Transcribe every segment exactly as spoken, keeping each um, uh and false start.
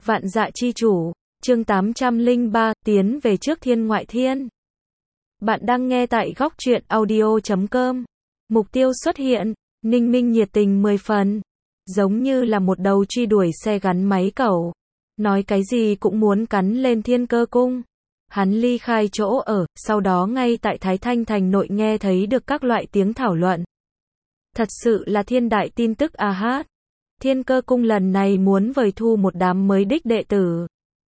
Vạn dạ chi chủ, chương tám trăm lẻ ba, tiến về trước thiên ngoại thiên. Bạn đang nghe tại góc truyện audio chấm com. Mục tiêu xuất hiện, Ninh Minh nhiệt tình mười phần. Giống như là một đầu truy đuổi xe gắn máy cẩu. Nói cái gì cũng muốn cắn lên Thiên Cơ Cung. Hắn ly khai chỗ ở, sau đó ngay tại Thái Thanh Thành nội nghe thấy được các loại tiếng thảo luận. Thật sự là thiên đại tin tức a hát. Thiên Cơ Cung lần này muốn vời thu một đám mới đích đệ tử.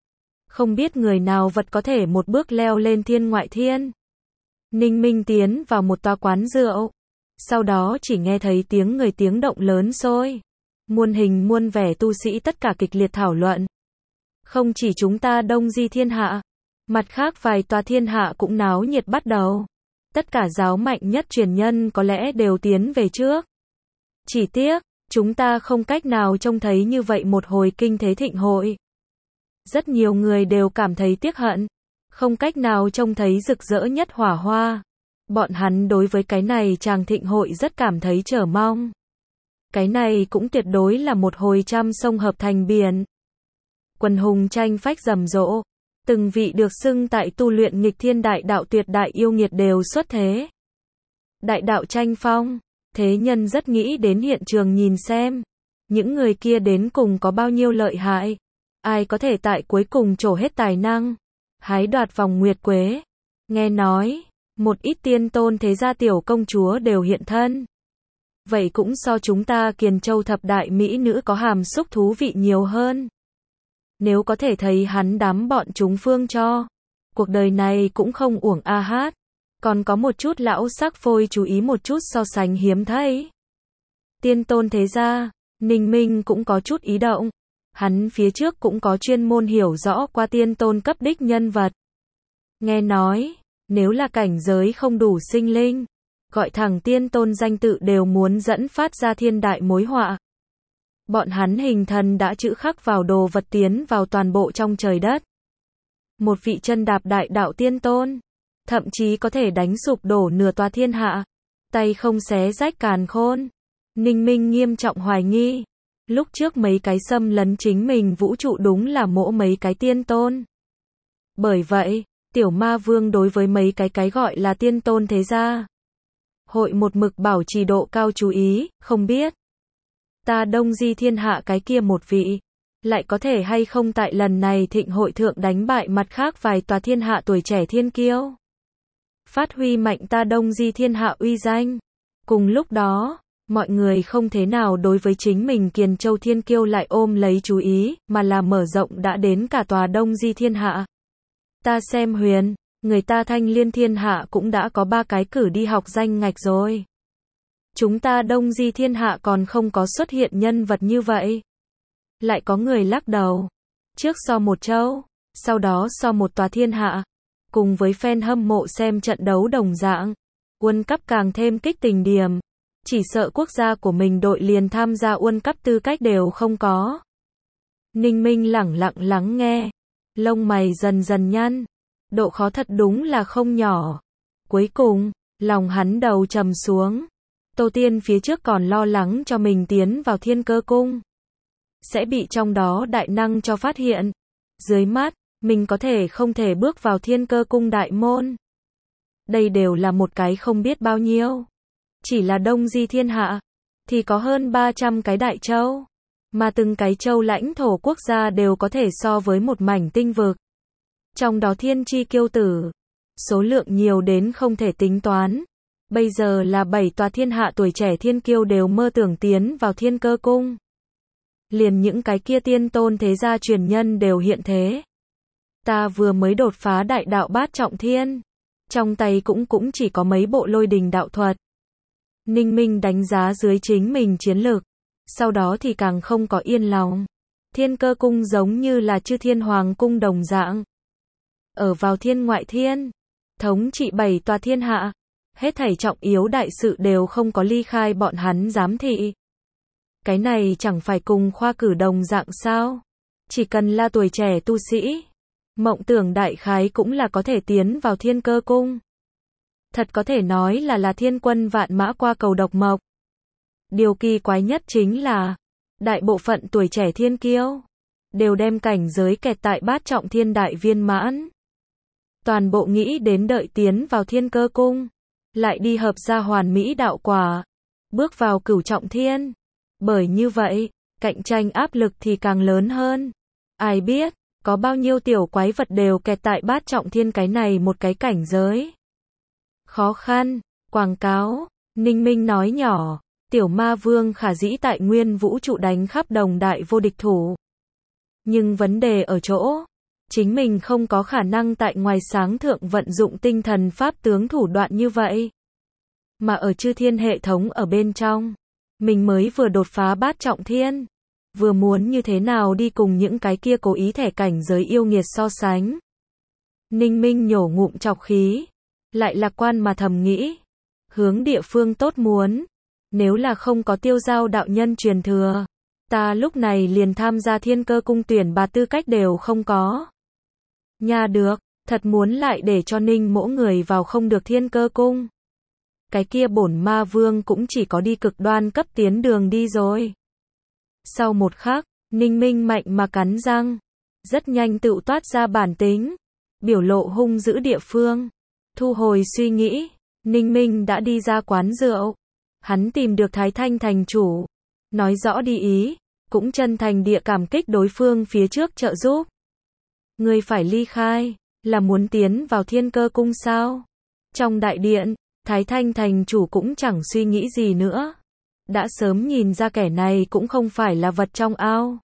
Không biết người nào vật có thể một bước leo lên thiên ngoại thiên. Ninh Minh tiến vào một tòa quán rượu. Sau đó chỉ nghe thấy tiếng người tiếng động lớn xôi. Muôn hình muôn vẻ tu sĩ tất cả kịch liệt thảo luận. Không chỉ chúng ta Đông Di thiên hạ. Mặt khác vài tòa thiên hạ cũng náo nhiệt bắt đầu. Tất cả giáo mạnh nhất truyền nhân có lẽ đều tiến về trước. Chỉ tiếc, chúng ta không cách nào trông thấy như vậy một hồi kinh thế thịnh hội. Rất nhiều người đều cảm thấy tiếc hận. Không cách nào trông thấy rực rỡ nhất hỏa hoa. Bọn hắn đối với cái này chàng thịnh hội rất cảm thấy chờ mong. Cái này cũng tuyệt đối là một hồi trăm sông hợp thành biển. Quần hùng tranh phách rầm rộ. Từng vị được xưng tại tu luyện nghịch thiên đại đạo tuyệt đại yêu nghiệt đều xuất thế. Đại đạo tranh phong. Thế nhân rất nghĩ đến hiện trường nhìn xem. Những người kia đến cùng có bao nhiêu lợi hại. Ai có thể tại cuối cùng trổ hết tài năng. Hái đoạt vòng nguyệt quế. Nghe nói, một ít tiên tôn thế gia tiểu công chúa đều hiện thân. Vậy cũng so chúng ta Kiền Châu thập đại mỹ nữ có hàm xúc thú vị nhiều hơn. Nếu có thể thấy hắn đám bọn chúng phương cho. Cuộc đời này cũng không uổng a hát. Còn có một chút lão sắc phôi chú ý một chút so sánh hiếm thấy. Tiên tôn thế gia, Ninh Minh cũng có chút ý động. Hắn phía trước cũng có chuyên môn hiểu rõ qua tiên tôn cấp đích nhân vật. Nghe nói, nếu là cảnh giới không đủ sinh linh, gọi thẳng tiên tôn danh tự đều muốn dẫn phát ra thiên đại mối họa. Bọn hắn hình thần đã chữ khắc vào đồ vật tiến vào toàn bộ trong trời đất. Một vị chân đạp đại đạo tiên tôn, thậm chí có thể đánh sụp đổ nửa tòa thiên hạ, tay không xé rách càn khôn. Ninh Minh nghiêm trọng hoài nghi, lúc trước mấy cái xâm lấn chính mình vũ trụ đúng là mỗ mấy cái tiên tôn. Bởi vậy, tiểu ma vương đối với mấy cái cái gọi là tiên tôn thế gia hội một mực bảo trì độ cao chú ý, không biết ta Đông Di thiên hạ cái kia một vị, lại có thể hay không tại lần này thịnh hội thượng đánh bại mặt khác vài tòa thiên hạ tuổi trẻ thiên kiêu. Phát huy mạnh ta Đông Di thiên hạ uy danh. Cùng lúc đó, mọi người không thế nào đối với chính mình Kiền Châu thiên kiêu lại ôm lấy chú ý, mà là mở rộng đã đến cả tòa Đông Di thiên hạ. Ta xem huyền, người ta Thanh Liên thiên hạ cũng đã có ba cái cử đi học danh ngạch rồi. Chúng ta Đông Di thiên hạ còn không có xuất hiện nhân vật như vậy. Lại có người lắc đầu. Trước so một châu, sau đó so một tòa thiên hạ. Cùng với fan hâm mộ xem trận đấu đồng dạng. World Cup càng thêm kích tình điểm. Chỉ sợ quốc gia của mình đội liền tham gia World Cup tư cách đều không có. Ninh Minh lẳng lặng lắng nghe. Lông mày dần dần nhăn. Độ khó thật đúng là không nhỏ. Cuối cùng, lòng hắn đầu trầm xuống. Tô Tiên phía trước còn lo lắng cho mình tiến vào Thiên Cơ Cung. Sẽ bị trong đó đại năng cho phát hiện. Dưới mắt, mình có thể không thể bước vào Thiên Cơ Cung đại môn. Đây đều là một cái không biết bao nhiêu. Chỉ là Đông Di thiên hạ, thì có hơn ba trăm cái đại châu. Mà từng cái châu lãnh thổ quốc gia đều có thể so với một mảnh tinh vực. Trong đó thiên chi kiêu tử, số lượng nhiều đến không thể tính toán. Bây giờ là bảy tòa thiên hạ tuổi trẻ thiên kiêu đều mơ tưởng tiến vào Thiên Cơ Cung. Liền những cái kia tiên tôn thế gia truyền nhân đều hiện thế. Ta vừa mới đột phá đại đạo bát trọng thiên. Trong tay cũng cũng chỉ có mấy bộ lôi đình đạo thuật. Ninh Minh đánh giá dưới chính mình chiến lược. Sau đó thì càng không có yên lòng. Thiên Cơ Cung giống như là Chư Thiên Hoàng Cung đồng dạng. Ở vào thiên ngoại thiên. Thống trị bảy tòa thiên hạ. Hết thảy trọng yếu đại sự đều không có ly khai bọn hắn giám thị. Cái này chẳng phải cùng khoa cử đồng dạng sao? Chỉ cần là tuổi trẻ tu sĩ. Mộng tưởng đại khái cũng là có thể tiến vào Thiên Cơ Cung. Thật có thể nói là là thiên quân vạn mã qua cầu độc mộc. Điều kỳ quái nhất chính là, đại bộ phận tuổi trẻ thiên kiêu, đều đem cảnh giới kẹt tại bát trọng thiên đại viên mãn. Toàn bộ nghĩ đến đợi tiến vào thiên cơ cung, lại đi hợp ra hoàn mỹ đạo quả, bước vào cửu trọng thiên. Bởi như vậy, cạnh tranh áp lực thì càng lớn hơn. Ai biết, có bao nhiêu tiểu quái vật đều kẹt tại bát trọng thiên cái này một cái cảnh giới. Khó khăn, quảng cáo, Ninh Minh nói nhỏ, tiểu ma vương khả dĩ tại nguyên vũ trụ đánh khắp đồng đại vô địch thủ. Nhưng vấn đề ở chỗ, chính mình không có khả năng tại ngoài sáng thượng vận dụng tinh thần pháp tướng thủ đoạn như vậy. Mà ở chư thiên hệ thống ở bên trong, mình mới vừa đột phá bát trọng thiên. Vừa muốn như thế nào đi cùng những cái kia cố ý thẻ cảnh giới yêu nghiệt so sánh. Ninh Minh nhổ ngụm trọc khí, lại lạc quan mà thầm nghĩ. Hướng địa phương tốt muốn, nếu là không có Tiêu Giao đạo nhân truyền thừa, ta lúc này liền tham gia thiên cơ cung tuyển bạt tư cách đều không có. Nha được, thật muốn lại để cho Ninh mỗ người vào không được thiên cơ cung. Cái kia bổn ma vương cũng chỉ có đi cực đoan cấp tiến đường đi rồi. Sau một khắc, Ninh Minh mạnh mà cắn răng, rất nhanh tự toát ra bản tính, biểu lộ hung dữ địa phương. Thu hồi suy nghĩ, Ninh Minh đã đi ra quán rượu. Hắn tìm được Thái Thanh thành chủ, nói rõ đi ý, cũng chân thành địa cảm kích đối phương phía trước trợ giúp. Ngươi phải ly khai, là muốn tiến vào thiên cơ cung sao? Trong đại điện, Thái Thanh thành chủ cũng chẳng suy nghĩ gì nữa. Đã sớm nhìn ra kẻ này cũng không phải là vật trong ao.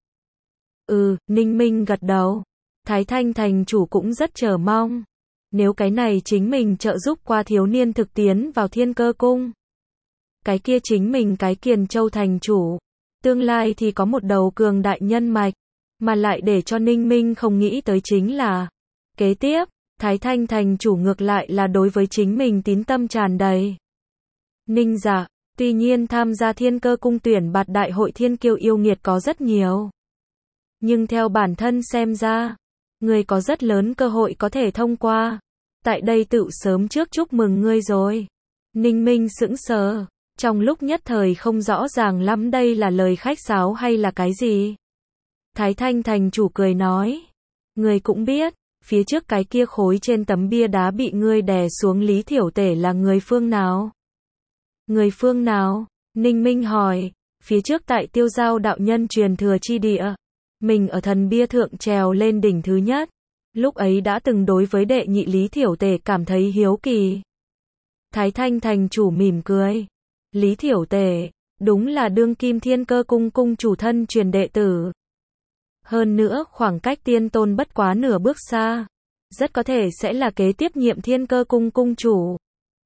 Ừ, Ninh Minh gật đầu. Thái Thanh thành chủ cũng rất chờ mong. Nếu cái này chính mình trợ giúp qua thiếu niên thực tiến vào thiên cơ cung. Cái kia chính mình cái Kiền Châu thành chủ. Tương lai thì có một đầu cường đại nhân mạch. Mà lại để cho Ninh Minh không nghĩ tới chính là. Kế tiếp, Thái Thanh thành chủ ngược lại là đối với chính mình tín tâm tràn đầy. Ninh dạ, tuy nhiên tham gia thiên cơ cung tuyển bạt đại hội thiên kiêu yêu nghiệt có rất nhiều. Nhưng theo bản thân xem ra, người có rất lớn cơ hội có thể thông qua. Tại đây tự sớm trước chúc mừng ngươi rồi. Ninh Minh sững sờ, trong lúc nhất thời không rõ ràng lắm đây là lời khách sáo hay là cái gì. Thái Thanh thành chủ cười nói, ngươi cũng biết, phía trước cái kia khối trên tấm bia đá bị ngươi đè xuống Lý Thiểu Tể là người phương nào? Người phương nào? Ninh Minh hỏi, phía trước tại Tiêu Giao đạo nhân truyền thừa chi địa, mình ở thần bia thượng trèo lên đỉnh thứ nhất, lúc ấy đã từng đối với đệ nhị Lý Thiểu Tể cảm thấy hiếu kỳ. Thái Thanh thành chủ mỉm cười, Lý Thiểu Tể, đúng là đương kim thiên cơ cung cung chủ thân truyền đệ tử. Hơn nữa khoảng cách tiên tôn bất quá nửa bước xa, rất có thể sẽ là kế tiếp nhiệm thiên cơ cung cung chủ.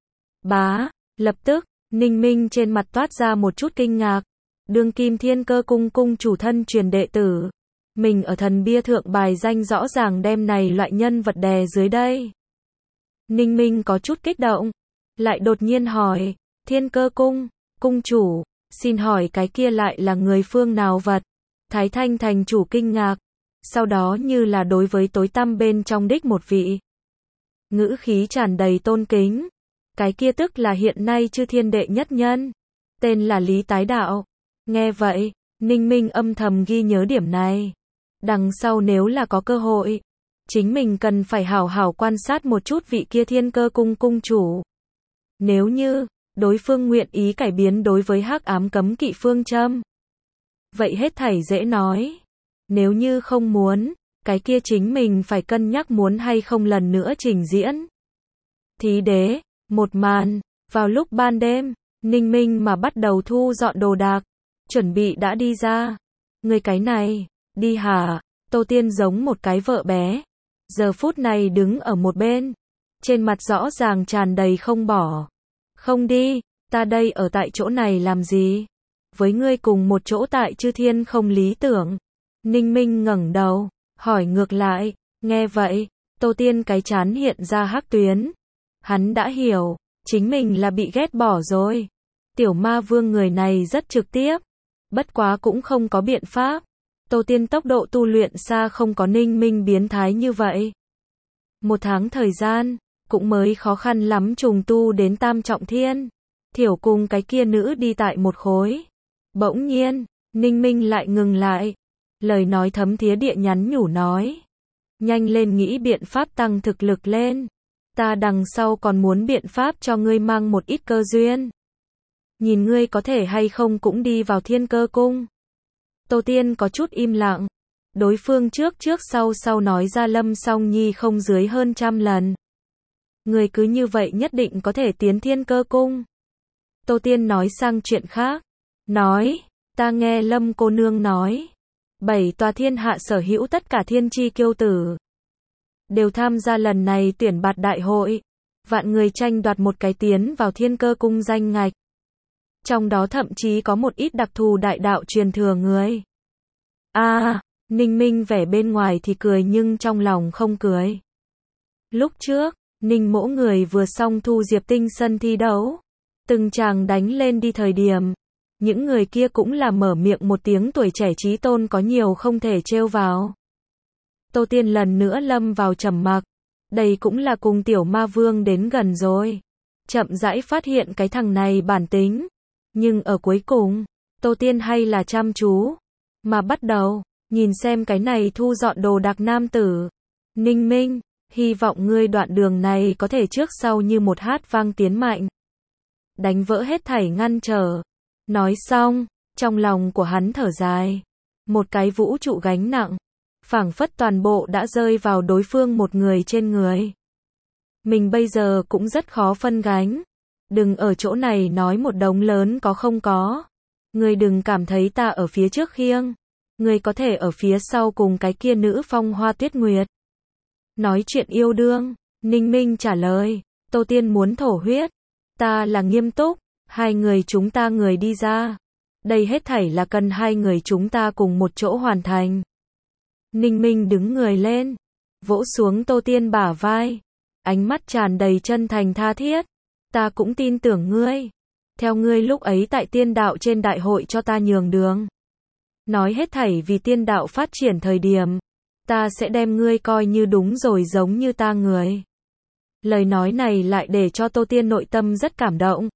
Bá, lập tức, Ninh Minh trên mặt toát ra một chút kinh ngạc. Đương kim thiên cơ cung cung chủ thân truyền đệ tử. Mình ở thần bia thượng bài danh rõ ràng đem này loại nhân vật đè dưới đây. Ninh Minh có chút kích động. Lại đột nhiên hỏi, thiên cơ cung, cung chủ, xin hỏi cái kia lại là người phương nào vật? Thái Thanh thành chủ kinh ngạc. Sau đó như là đối với tối tăm bên trong đích một vị. Ngữ khí tràn đầy tôn kính. Cái kia tức là hiện nay chư thiên đệ nhất nhân. Tên là Lý Tái Đạo. Nghe vậy, Ninh Minh âm thầm ghi nhớ điểm này. Đằng sau nếu là có cơ hội, chính mình cần phải hảo hảo quan sát một chút vị kia thiên cơ cung cung chủ. Nếu như, đối phương nguyện ý cải biến đối với hắc ám cấm kỵ phương châm. Vậy hết thảy dễ nói. Nếu như không muốn, cái kia chính mình phải cân nhắc muốn hay không lần nữa trình diễn. Thí đế, một màn, vào lúc ban đêm, Ninh Minh mà bắt đầu thu dọn đồ đạc, chuẩn bị đã đi ra. Người cái này, đi hả? Tô Tiên giống một cái vợ bé. Giờ phút này đứng ở một bên, trên mặt rõ ràng tràn đầy không bỏ. Không đi, ta đây ở tại chỗ này làm gì? Với ngươi cùng một chỗ tại chư thiên không lý tưởng. Ninh Minh ngẩng đầu, hỏi ngược lại, nghe vậy, Tô Tiên cái chán hiện ra hắc tuyến. Hắn đã hiểu, chính mình là bị ghét bỏ rồi. Tiểu ma vương người này rất trực tiếp, bất quá cũng không có biện pháp. Tô Tiên tốc độ tu luyện xa không có Ninh Minh biến thái như vậy. Một tháng thời gian, cũng mới khó khăn lắm trùng tu đến tam trọng thiên. Thiểu cùng cái kia nữ đi tại một khối. Bỗng nhiên, Ninh Minh lại ngừng lại. Lời nói thấm thía địa nhắn nhủ nói. Nhanh lên nghĩ biện pháp tăng thực lực lên. Ta đằng sau còn muốn biện pháp cho ngươi mang một ít cơ duyên. Nhìn ngươi có thể hay không cũng đi vào Thiên Cơ Cung. Tô Tiên có chút im lặng. Đối phương trước trước sau sau nói ra Lâm Song Nhi không dưới hơn trăm lần. Người cứ như vậy nhất định có thể tiến Thiên Cơ Cung. Tô Tiên nói sang chuyện khác. Nói, ta nghe Lâm cô nương nói. Bảy tòa thiên hạ sở hữu tất cả thiên chi kiêu tử. Đều tham gia lần này tuyển bạt đại hội. Vạn người tranh đoạt một cái tiến vào Thiên Cơ Cung danh ngạch. Trong đó thậm chí có một ít đặc thù đại đạo truyền thừa người. À, Ninh Minh vẻ bên ngoài thì cười nhưng trong lòng không cười. Lúc trước, Ninh mỗ người vừa xong thu Diệp Tinh sân thi đấu. Từng chàng đánh lên đi thời điểm. Những người kia cũng là mở miệng một tiếng tuổi trẻ trí tôn có nhiều không thể trêu vào. Tô Tiên lần nữa lâm vào trầm mặc. Đây cũng là cùng tiểu ma vương đến gần rồi. Chậm rãi phát hiện cái thằng này bản tính. Nhưng ở cuối cùng, Tô Tiên hay là chăm chú. Mà bắt đầu, nhìn xem cái này thu dọn đồ đạc nam tử. Ninh Minh, hy vọng ngươi đoạn đường này có thể trước sau như một hát vang tiến mạnh. Đánh vỡ hết thảy ngăn trở. Nói xong, trong lòng của hắn thở dài. Một cái vũ trụ gánh nặng. Phảng phất toàn bộ đã rơi vào đối phương một người trên người. Mình bây giờ cũng rất khó phân gánh. Đừng ở chỗ này nói một đống lớn có không có. Ngươi đừng cảm thấy ta ở phía trước khiêng. Ngươi có thể ở phía sau cùng cái kia nữ Phong Hoa Tuyết Nguyệt. Nói chuyện yêu đương, Ninh Minh trả lời. Tô Tiên muốn thổ huyết. Ta là nghiêm túc. Hai người chúng ta người đi ra. Đây hết thảy là cần hai người chúng ta cùng một chỗ hoàn thành. Ninh Minh đứng người lên. Vỗ xuống Tô Tiên bả vai. Ánh mắt tràn đầy chân thành tha thiết. Ta cũng tin tưởng ngươi. Theo ngươi lúc ấy tại tiên đạo trên đại hội cho ta nhường đường. Nói hết thảy vì tiên đạo phát triển thời điểm. Ta sẽ đem ngươi coi như đúng rồi giống như ta người. Lời nói này lại để cho Tô Tiên nội tâm rất cảm động.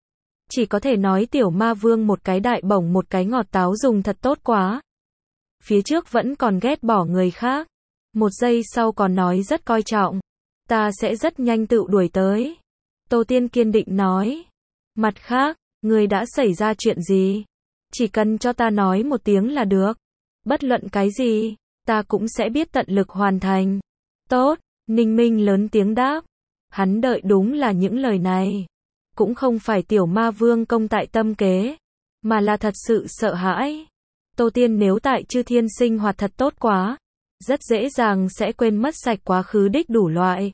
Chỉ có thể nói tiểu ma vương một cái đại bổng một cái ngọt táo dùng thật tốt quá. Phía trước vẫn còn ghét bỏ người khác. Một giây sau còn nói rất coi trọng. Ta sẽ rất nhanh tự đuổi tới. Tô Tiên kiên định nói. Mặt khác, người đã xảy ra chuyện gì? Chỉ cần cho ta nói một tiếng là được. Bất luận cái gì, ta cũng sẽ biết tận lực hoàn thành. Tốt, Ninh Minh lớn tiếng đáp. Hắn đợi đúng là những lời này. Cũng không phải tiểu ma vương công tại tâm kế. Mà là thật sự sợ hãi. Tô Tiên nếu tại chư thiên sinh hoạt thật tốt quá. Rất dễ dàng sẽ quên mất sạch quá khứ đích đủ loại.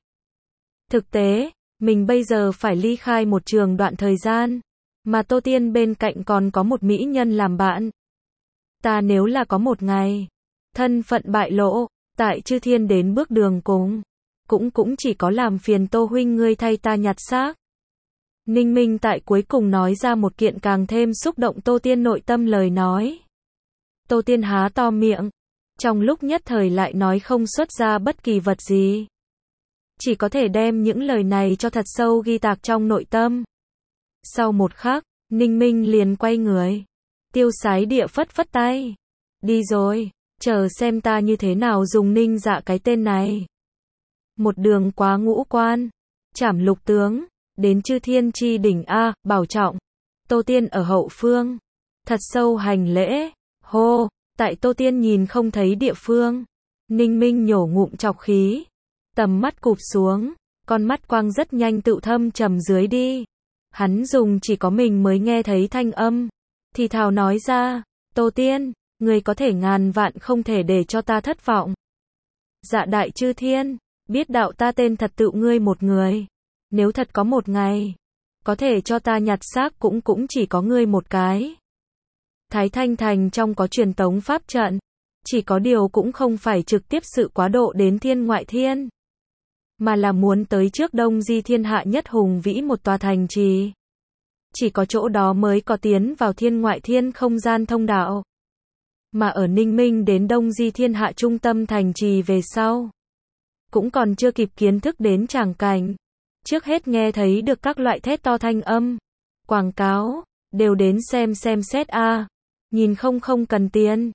Thực tế, mình bây giờ phải ly khai một trường đoạn thời gian. Mà Tô Tiên bên cạnh còn có một mỹ nhân làm bạn. Ta nếu là có một ngày. Thân phận bại lộ. Tại chư thiên đến bước đường cùng. Cũng cũng chỉ có làm phiền Tô huynh ngươi thay ta nhặt xác. Ninh Minh tại cuối cùng nói ra một kiện càng thêm xúc động Tô Tiên nội tâm lời nói. Tô Tiên há to miệng. Trong lúc nhất thời lại nói không xuất ra bất kỳ vật gì. Chỉ có thể đem những lời này cho thật sâu ghi tạc trong nội tâm. Sau một khắc, Ninh Minh liền quay người. Tiêu sái địa phất phất tay. Đi rồi, chờ xem ta như thế nào dùng Ninh Dạ cái tên này. Một đường quá ngũ quan. Trảm lục tướng. Đến chư thiên chi đỉnh A, bảo trọng. Tô Tiên ở hậu phương. Thật sâu hành lễ. Hô, tại Tô Tiên nhìn không thấy địa phương. Ninh Minh nhổ ngụm trọc khí. Tầm mắt cụp xuống. Con mắt quang rất nhanh tự thâm trầm dưới đi. Hắn dùng chỉ có mình mới nghe thấy thanh âm. Thì thào nói ra. Tô Tiên, người có thể ngàn vạn không thể để cho ta thất vọng. Dạ đại chư thiên. Biết đạo ta tên thật tự ngươi một người. Nếu thật có một ngày, có thể cho ta nhặt xác cũng cũng chỉ có ngươi một cái. Thái Thanh Thành trong có truyền tống pháp trận, chỉ có điều cũng không phải trực tiếp sự quá độ đến thiên ngoại thiên, mà là muốn tới trước Đông Di thiên hạ nhất hùng vĩ một tòa thành trì. Chỉ có chỗ đó mới có tiến vào thiên ngoại thiên không gian thông đạo. Mà ở Ninh Minh đến Đông Di thiên hạ trung tâm thành trì về sau, cũng còn chưa kịp kiến thức đến tràng cảnh. Trước hết nghe thấy được các loại thét to thanh âm, quảng cáo, đều đến xem xem xét a. Nhìn không không cần tiền.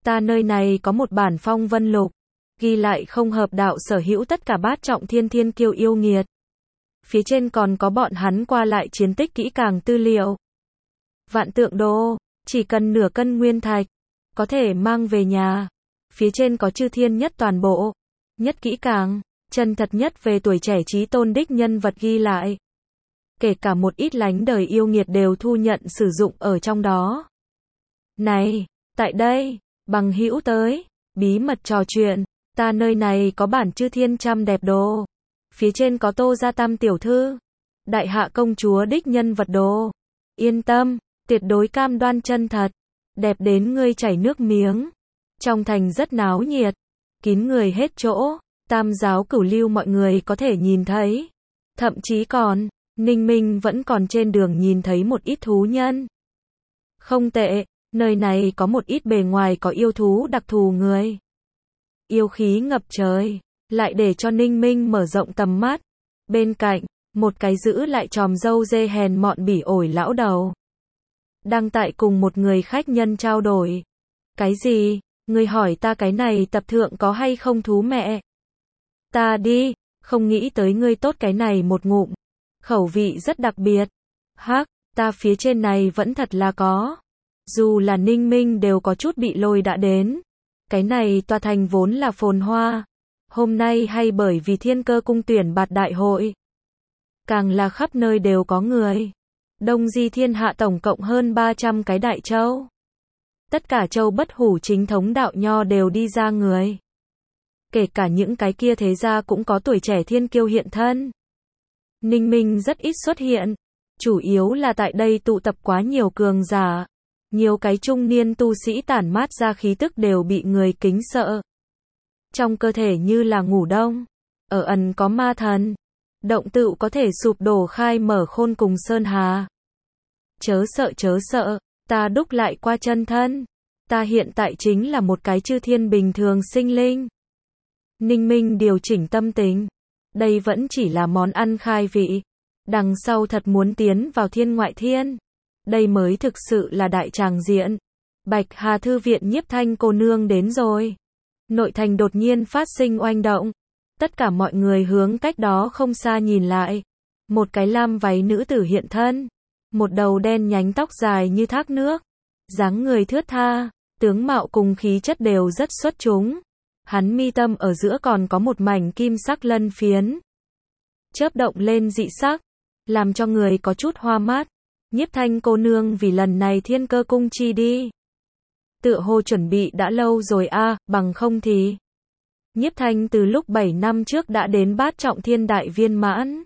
Ta nơi này có một bản phong vân lục, ghi lại không hợp đạo sở hữu tất cả bát trọng thiên thiên kiêu yêu nghiệt. Phía trên còn có bọn hắn qua lại chiến tích kỹ càng tư liệu. Vạn tượng đô, chỉ cần nửa cân nguyên thạch, có thể mang về nhà. Phía trên có chư thiên nhất toàn bộ, nhất kỹ càng, chân thật nhất về tuổi trẻ trí tôn đích nhân vật ghi lại. Kể cả một ít lánh đời yêu nghiệt đều thu nhận sử dụng ở trong đó. Này, tại đây, bằng hữu tới, bí mật trò chuyện, ta nơi này có bản chư thiên trăm đẹp đồ. Phía trên có Tô Gia Tam tiểu thư, đại hạ công chúa đích nhân vật đồ. Yên tâm, tuyệt đối cam đoan chân thật, đẹp đến ngươi chảy nước miếng. Trong thành rất náo nhiệt, kín người hết chỗ, tam giáo cửu lưu mọi người có thể nhìn thấy. Thậm chí còn, Ninh Minh vẫn còn trên đường nhìn thấy một ít thú nhân. Không tệ, nơi này có một ít bề ngoài có yêu thú đặc thù người. Yêu khí ngập trời, lại để cho Ninh Minh mở rộng tầm mắt. Bên cạnh, một cái giữ lại tròm râu dê hèn mọn bỉ ổi lão đầu. Đang tại cùng một người khách nhân trao đổi. Cái gì? Ngươi hỏi ta cái này tập thượng có hay không thú mẹ? Ta đi, không nghĩ tới ngươi tốt cái này một ngụm. Khẩu vị rất đặc biệt. Hắc, ta phía trên này vẫn thật là có. Dù là Ninh Minh đều có chút bị lôi đã đến. Cái này tòa thành vốn là phồn hoa. Hôm nay hay bởi vì thiên cơ cung tuyển bạt đại hội. Càng là khắp nơi đều có người. Đông Di thiên hạ tổng cộng hơn ba trăm cái đại châu. Tất cả châu bất hủ chính thống đạo nho đều đi ra người. Kể cả những cái kia thế gia cũng có tuổi trẻ thiên kiêu hiện thân. Ninh Minh rất ít xuất hiện. Chủ yếu là tại đây tụ tập quá nhiều cường giả. Nhiều cái trung niên tu sĩ tản mát ra khí tức đều bị người kính sợ. Trong cơ thể như là ngủ đông. Ở ẩn có ma thần. Động tựu có thể sụp đổ khai mở khôn cùng sơn hà. Chớ sợ chớ sợ, ta đúc lại qua chân thân. Ta hiện tại chính là một cái chư thiên bình thường sinh linh. Ninh Minh điều chỉnh tâm tình. Đây vẫn chỉ là món ăn khai vị. Đằng sau thật muốn tiến vào thiên ngoại thiên. Đây mới thực sự là đại tràng diện. Bạch Hà Thư viện Nhiếp Thanh cô nương đến rồi. Nội thành đột nhiên phát sinh oanh động. Tất cả mọi người hướng cách đó không xa nhìn lại. Một cái lam váy nữ tử hiện thân. Một đầu đen nhánh tóc dài như thác nước. Dáng người thướt tha, tướng mạo cùng khí chất đều rất xuất chúng. Hắn mi tâm ở giữa còn có một mảnh kim sắc lân phiến. Chớp động lên dị sắc, làm cho người có chút hoa mắt. Nhiếp Thanh cô nương vì lần này thiên cơ cung chi đi. Tựa hồ chuẩn bị đã lâu rồi a, à, bằng không thì. Nhiếp Thanh từ lúc bảy năm trước đã đến bát trọng thiên đại viên mãn.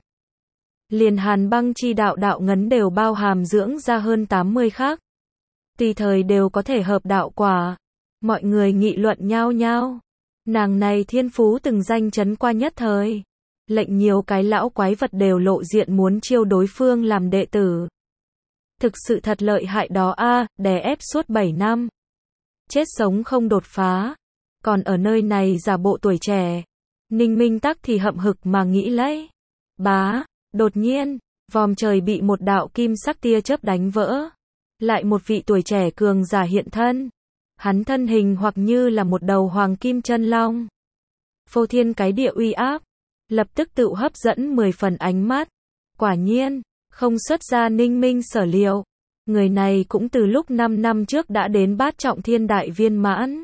Liền hàn băng chi đạo đạo ngấn đều bao hàm dưỡng ra hơn tám mươi khác. Tùy thời đều có thể hợp đạo quả. Mọi người nghị luận nhao nhao. Nàng này thiên phú từng danh chấn qua nhất thời. Lệnh nhiều cái lão quái vật đều lộ diện muốn chiêu đối phương làm đệ tử. Thực sự thật lợi hại đó a, à, đè ép suốt bảy năm. Chết sống không đột phá. Còn ở nơi này giả bộ tuổi trẻ. Ninh Minh Tắc thì hậm hực mà nghĩ lấy. Bá, đột nhiên, vòm trời bị một đạo kim sắc tia chớp đánh vỡ. Lại một vị tuổi trẻ cường giả hiện thân. Hắn thân hình hoặc như là một đầu hoàng kim chân long. Phô thiên cái địa uy áp. Lập tức tự hấp dẫn mười phần ánh mắt. Quả nhiên, không xuất ra Ninh Minh sở liệu. Người này cũng từ lúc năm năm trước đã đến bát trọng thiên đại viên mãn.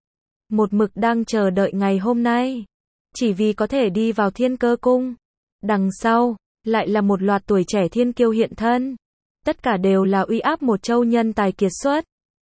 Một mực đang chờ đợi ngày hôm nay. Chỉ vì có thể đi vào thiên cơ cung. Đằng sau, lại là một loạt tuổi trẻ thiên kiêu hiện thân. Tất cả đều là uy áp một châu nhân tài kiệt xuất.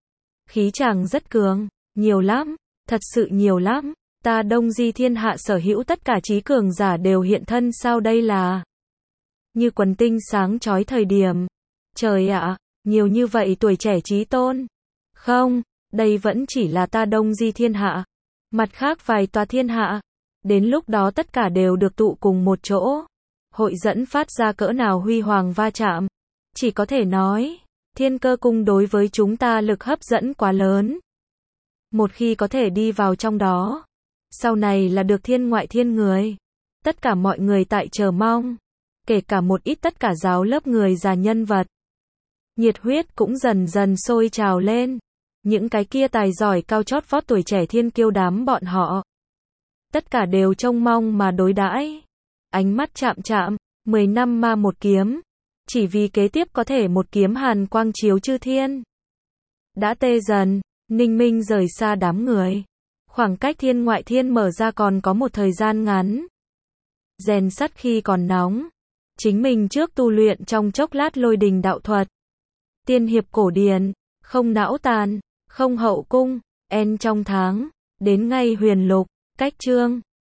Khí chàng rất cường, nhiều lắm, thật sự nhiều lắm. Ta Đông Di thiên hạ sở hữu tất cả trí cường giả đều hiện thân sao đây là. Như quần tinh sáng chói thời điểm. Trời ạ, nhiều như vậy tuổi trẻ trí tôn. Không, đây vẫn chỉ là ta Đông Di thiên hạ. Mặt khác vài tòa thiên hạ. Đến lúc đó tất cả đều được tụ cùng một chỗ. Hội dẫn phát ra cỡ nào huy hoàng va chạm. Chỉ có thể nói, thiên cơ cung đối với chúng ta lực hấp dẫn quá lớn. Một khi có thể đi vào trong đó, sau này là được thiên ngoại thiên người. Tất cả mọi người tại chờ mong, kể cả một ít tất cả giáo lớp người già nhân vật. Nhiệt huyết cũng dần dần sôi trào lên. Những cái kia tài giỏi cao chót vót tuổi trẻ thiên kiêu đám bọn họ. Tất cả đều trông mong mà đối đãi. Ánh mắt chạm chạm, mười năm ma một kiếm. Chỉ vì kế tiếp có thể một kiếm hàn quang chiếu chư thiên. Đã tê dần, Ninh Minh rời xa đám người. Khoảng cách thiên ngoại thiên mở ra còn có một thời gian ngắn. Rèn sắt khi còn nóng. Chính mình trước tu luyện trong chốc lát lôi đình đạo thuật. Tiên hiệp cổ điển, không não tàn, không hậu cung, en trong tháng, đến ngay huyền lục, cách chương.